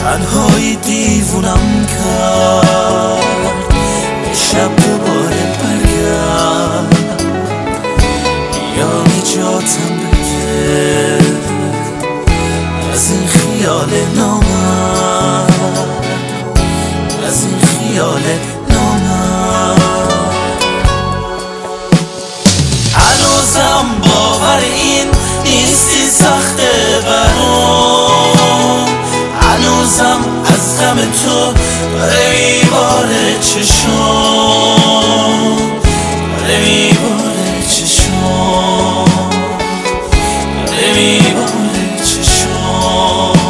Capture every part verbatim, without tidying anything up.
تنهایی دیوونم کرد، شب دوباره برگرد، یا نجاتم بده از این خیال نامرد، از این خیال نامرد. هنوزم باور این نیستی سخته برام، هنوزم از غم تو داره میباره چشام، داره میباره چشام، داره میباره چشام.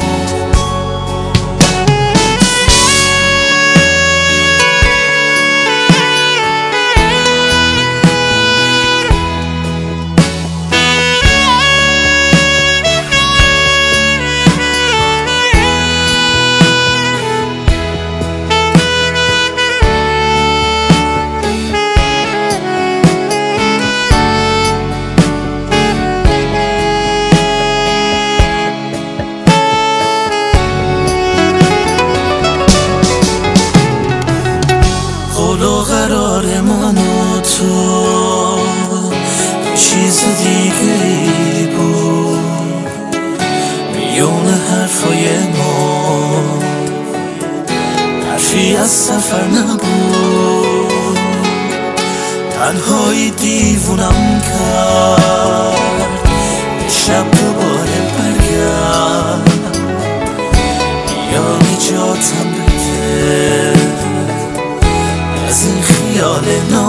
قرار من و تو چیز دیگه ای بود، میون حرفای ما حرفی از سفر نبود. تنهایی دیوونم کرد، شب دوباره برگرد، یا نجاتم بده از این خیال